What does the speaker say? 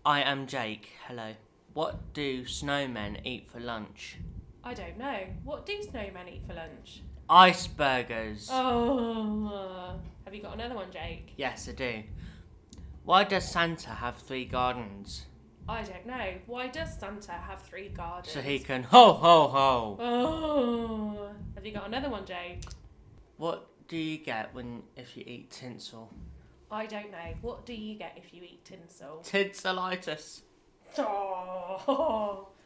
I am Jake. Hello. What do snowmen eat for lunch? I don't know. What do snowmen eat for lunch? Icebergers. Have you got another one, Jake? Yes, I do. Why does Santa have 3 gardens? I don't know. Why does Santa have 3 gardens? So he can ho ho ho. Have you got another one, Jake? What do you get if you eat tinsel? I don't know. What do you get if you eat tinsel? Tinselitis. Oh.